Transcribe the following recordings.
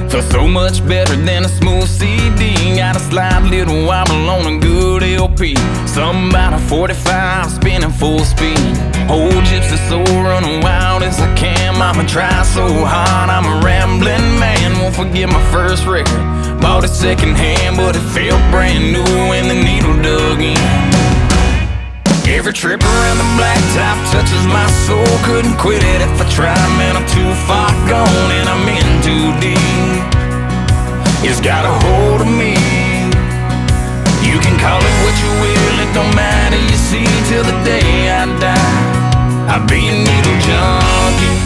Feel so much better than a smooth CD. Got a slight little wobble on a good LP. Something about a 45 spinning full speed. Old gypsy soul running wild as I can. Mama try so hard, I'm a rambling man. Won't forget my first record. Bought it second hand, but it felt brand new when the needle dug in. Every trip around the blacktop touches my soul. Couldn't quit it if I tried, man, I'm too far gone and I'm in too deep. It's got a hold of me. You can call it what you will, it don't matter, you see, till the day I die. I'll be a needle junkie.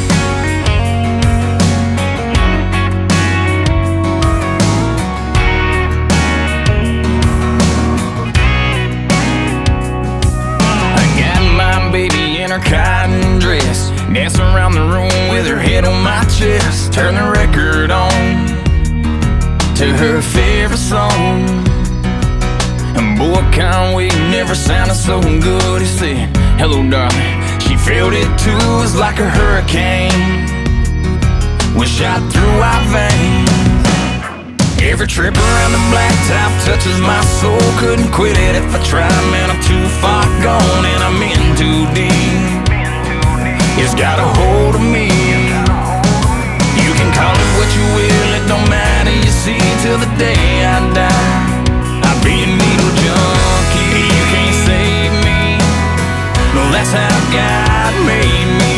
Her cotton dress, dancing around the room with her head on my chest. Turn the record on to her favorite song, and boy, can't wait, never sounded so good. He said, hello darling, she felt it too. It was like a hurricane was shot through our veins. Every trip around the blacktop touches my soul. Couldn't quit it if I tried, man, I'm too far gone and I'm in too deep. It's got a hold of me. You can call it what you will, it don't matter, you see, till the day I die. I'll be a needle junkie. You can't save me. No, that's how God made me.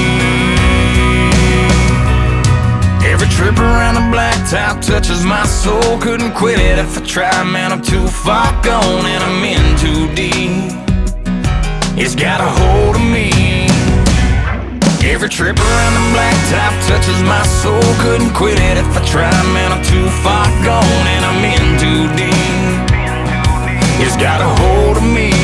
Every trip around the blacktop touches my soul. Couldn't quit it if I tried, man, I'm too far gone and I'm in too deep. It's got a hold of me. Every trip around the blacktop touches my soul. Couldn't quit it if I tried, man, I'm too far gone and I'm in too deep. It's got a hold of me.